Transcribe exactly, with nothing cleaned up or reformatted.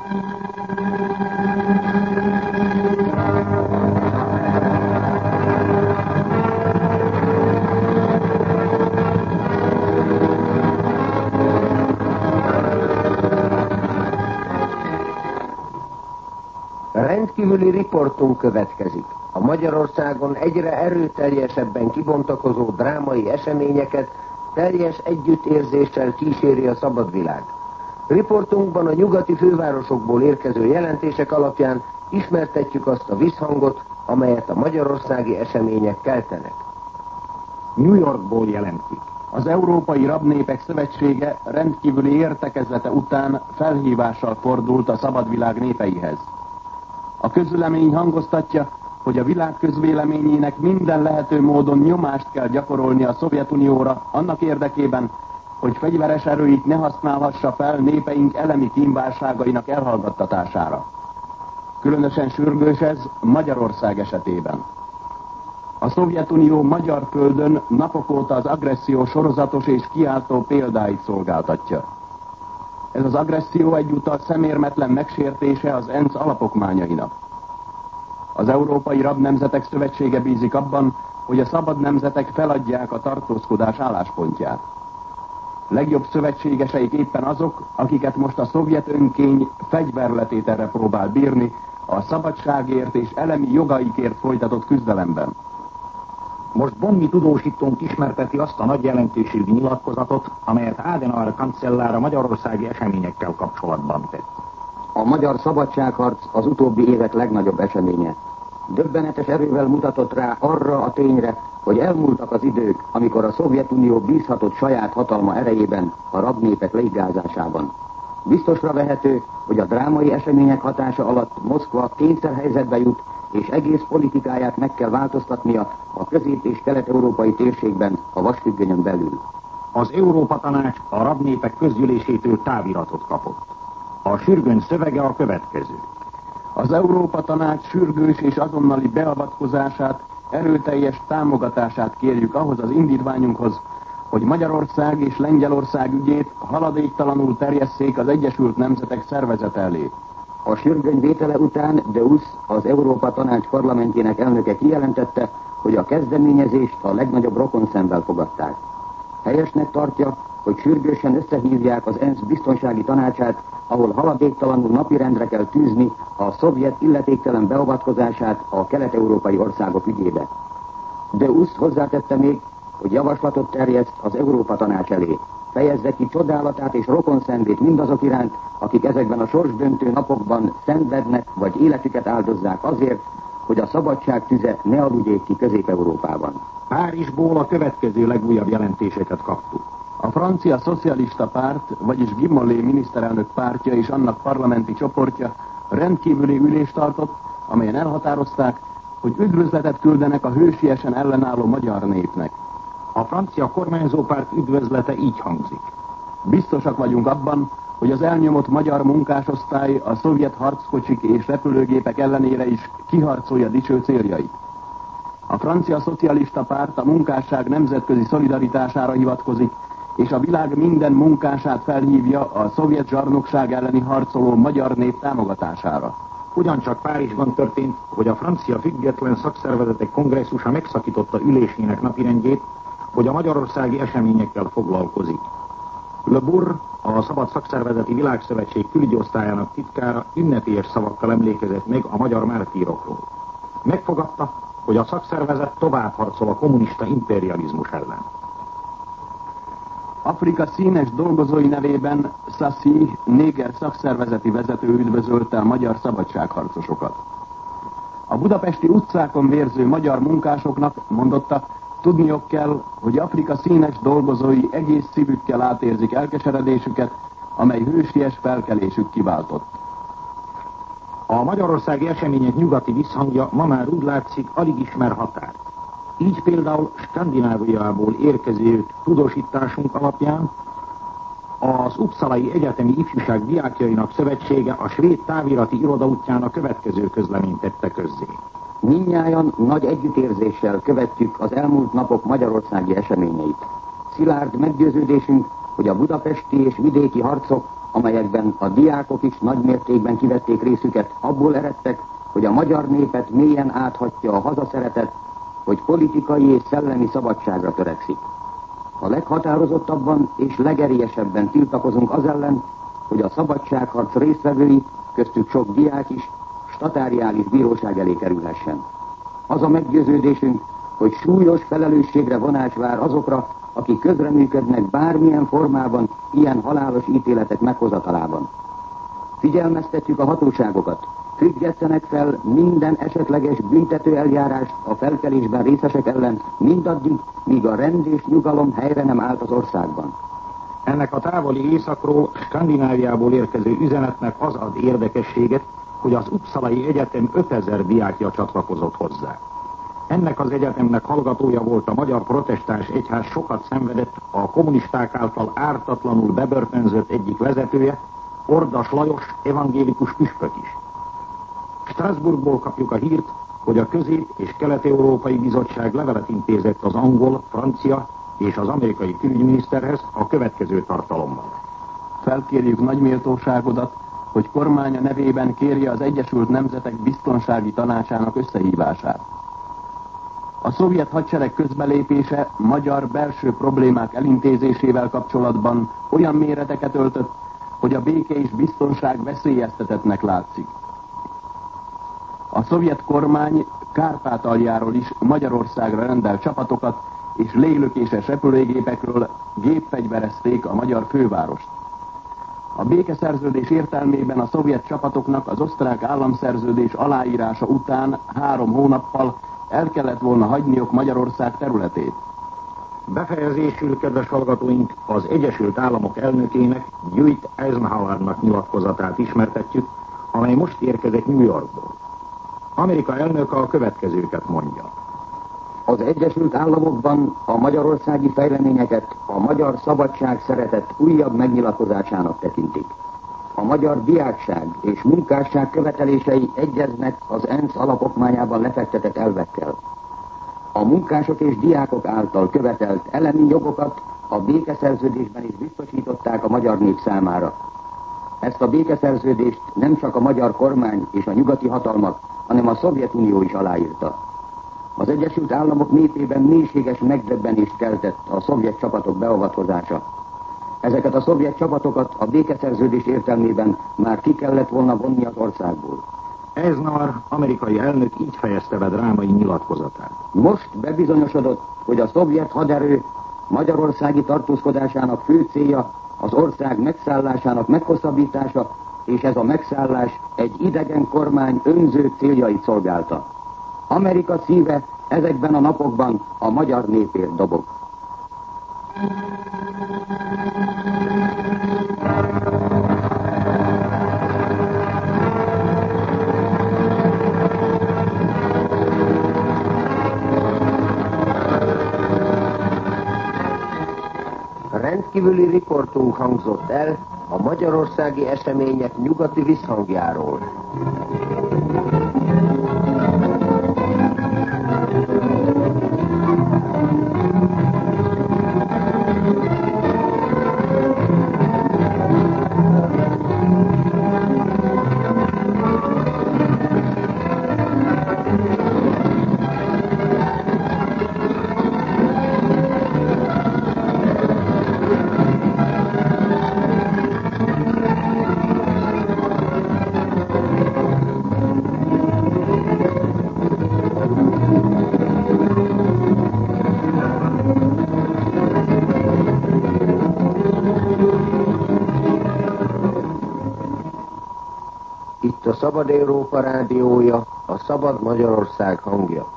Rendkívüli riportunk következik. A Magyarországon egyre erőteljesebben kibontakozó drámai eseményeket teljes együttérzéssel kíséri a szabadvilág. Riportunkban a nyugati fővárosokból érkező jelentések alapján ismertetjük azt a visszhangot, amelyet a magyarországi események keltenek. New Yorkból jelentik. Az Európai Rabnépek Szövetsége rendkívüli értekezlete után felhívással fordult a szabadvilág népeihez. A közvélemény hangoztatja, hogy a világ közvéleményének minden lehető módon nyomást kell gyakorolni a Szovjetunióra annak érdekében, hogy fegyveres erőit ne használhassa fel népeink elemi kínválságainak elhallgattatására. Különösen sürgős ez Magyarország esetében. A Szovjetunió magyar földön napok óta az agresszió sorozatos és kiáltó példáit szolgáltatja. Ez az agresszió egyúttal szemérmetlen megsértése az ENSZ alapokmányainak. Az Európai Rabnemzetek Szövetsége bízik abban, hogy a szabad nemzetek feladják a tartózkodás álláspontját. Legjobb szövetségeseik éppen azok, akiket most a szovjet önkény fegyverletételre próbál bírni a szabadságért és elemi jogaikért folytatott küzdelemben. Most Bonni tudósítónk ismerteti azt a nagy jelentőségű nyilatkozatot, amelyet Adenauer kancellár a magyarországi eseményekkel kapcsolatban tett. A magyar szabadságharc az utóbbi évek legnagyobb eseménye. Döbbenetes erővel mutatott rá arra a tényre, hogy elmúltak az idők, amikor a Szovjetunió bízhatott saját hatalma erejében a rabnépek leigázásában. Biztosra vehető, hogy a drámai események hatása alatt Moszkva kényszerhelyzetbe jut, és egész politikáját meg kell változtatnia a közép- és kelet-európai térségben, a vasfüggönyön belül. Az Európa Tanács a rabnépek közgyűlésétől táviratot kapott. A sürgőny szövege a következő. Az Európa Tanács sürgős és azonnali beavatkozását, erőteljes támogatását kérjük ahhoz az indítványunkhoz, hogy Magyarország és Lengyelország ügyét haladéktalanul terjesszék az Egyesült Nemzetek Szervezete elé. A sürgőny vétele után Deusz, az Európa Tanács parlamentjének elnöke kijelentette, hogy a kezdeményezést a legnagyobb rokonszemvel fogadták. Helyesnek tartja, hogy sürgősen összehívják az ENSZ biztonsági tanácsát, ahol haladéktalanul napirendre kell tűzni a szovjet illetéktelen beavatkozását a kelet-európai országok ügyébe. Deusz hozzátette még, hogy javaslatot terjeszt az Európa Tanács elé. Fejezze ki csodálatát és rokonszenvét mindazok iránt, akik ezekben a sorsdöntő napokban szenvednek vagy életüket áldozzák azért, hogy a szabadság tüze ne aludjék ki Közép-Európában. Párizsból a következő legújabb jelentéseket kaptuk. A francia szocialista párt, vagyis Guimollet miniszterelnök pártja és annak parlamenti csoportja rendkívüli ülést tartott, amelyen elhatározták, hogy üdvözletet küldenek a hősiesen ellenálló magyar népnek. A francia kormányzópárt üdvözlete így hangzik. Biztosak vagyunk abban, hogy az elnyomott magyar munkásosztály a szovjet harckocsik és repülőgépek ellenére is kiharcolja dicső céljait. A francia szocialista párt a munkásság nemzetközi szolidaritására hivatkozik, és a világ minden munkását felhívja a szovjet zsarnokság elleni harcoló magyar nép támogatására. Ugyancsak Párizsban történt, hogy a francia független szakszervezetek kongresszusa megszakította ülésének napirendjét, hogy a magyarországi eseményekkel foglalkozik. Le Bourg, a Szabad Szakszervezeti Világszövetség külügyi osztályának titkára ünnepélyes szavakkal emlékezett meg a magyar mártírokról. Megfogadta, hogy a szakszervezet tovább harcol a kommunista imperializmus ellen. Afrika színes dolgozói nevében Szaszi néger szakszervezeti vezető üdvözölte a magyar szabadságharcosokat. A budapesti utcákon vérző magyar munkásoknak, mondotta, tudniok kell, hogy Afrika színes dolgozói egész szívükkel átérzik elkeseredésüket, amely hősies felkelésük kiváltott. A magyarországi események nyugati visszhangja ma már úgy látszik, alig ismer határt. Így például Skandináviából érkező tudósításunk alapján az Uppsalai Egyetemi Ifjúság Diákjainak Szövetsége a svéd távirati iroda útján a következő közleményt tette közzé. Mindnyájan nagy együttérzéssel követjük az elmúlt napok magyarországi eseményeit. Szilárd meggyőződésünk, hogy a budapesti és vidéki harcok amelyekben a diákok is nagymértékben kivették részüket, abból eredtek, hogy a magyar népet mélyen áthatja a hazaszeretet, hogy politikai és szellemi szabadságra törekszik. A leghatározottabban és legerélyesebben tiltakozunk az ellen, hogy a szabadságharc résztvevői, köztük sok diák is, statáriális bíróság elé kerülhessen. Az a meggyőződésünk, hogy súlyos felelősségre vonás vár azokra, akik közreműködnek bármilyen formában ilyen halálos ítéletek meghozatalában. Figyelmeztetjük a hatóságokat, függesszenek fel minden esetleges büntető eljárást a felkelésben részesek ellen mindaddig, míg a rend és nyugalom helyre nem állt az országban. Ennek a távoli északról, Skandináviából érkező üzenetnek az ad érdekességet, hogy az Uppsalai Egyetem ötezer diákja csatlakozott hozzá. Ennek az egyetemnek hallgatója volt a magyar protestáns egyház sokat szenvedett, a kommunisták által ártatlanul bebörtönzött egyik vezetője, Ordas Lajos evangélikus püspök is. Strasbourgból kapjuk a hírt, hogy a Közép- és Kelet-Európai Bizottság levelet intézett az angol, francia és az amerikai külügyminiszterhez a következő tartalommal. Felkérjük nagyméltóságodat, hogy kormánya nevében kérje az Egyesült Nemzetek Biztonsági Tanácsának összehívását. A szovjet hadsereg közbelépése magyar belső problémák elintézésével kapcsolatban olyan méreteket öltött, hogy a béke és biztonság veszélyeztetettnek látszik. A szovjet kormány Kárpátaljáról is Magyarországra rendelt csapatokat, és lélökéses repülőgépekről gépfegyverezték a magyar fővárost. A békeszerződés értelmében a szovjet csapatoknak az osztrák államszerződés aláírása után három hónappal el kellett volna hagyniuk Magyarország területét. Befejezésül, kedves hallgatóink, az Egyesült Államok elnökének, Dwight Eisenhowernak nyilatkozatát ismertetjük, amely most érkezett New Yorkból. Amerika elnöke a következőket mondja. Az Egyesült Államokban a magyarországi fejleményeket a magyar szabadság szeretet újabb megnyilatkozásának tekintik. A magyar diákság és munkásság követelései egyeznek az ENSZ alapokmányában lefektetett elvekkel. A munkások és diákok által követelt elemi jogokat a békeszerződésben is biztosították a magyar nép számára. Ezt a békeszerződést nem csak a magyar kormány és a nyugati hatalmak, hanem a Szovjetunió is aláírta. Az Egyesült Államok népében mélységes megdöbbenést keltett a szovjet csapatok beavatkozása. Ezeket a szovjet csapatokat a békeszerződés értelmében már ki kellett volna vonni az országból. Eisenhower amerikai elnök így fejezte be drámai nyilatkozatát. Most bebizonyosodott, hogy a szovjet haderő magyarországi tartózkodásának fő célja az ország megszállásának meghosszabbítása, és ez a megszállás egy idegen kormány önző céljait szolgálta. Amerika szíve ezekben a napokban a magyar népért dobog. Rendkívüli riportunk hangzott el a magyarországi események nyugati visszhangjáról. Itt a Szabad Európa rádiója, a Szabad Magyarország hangja.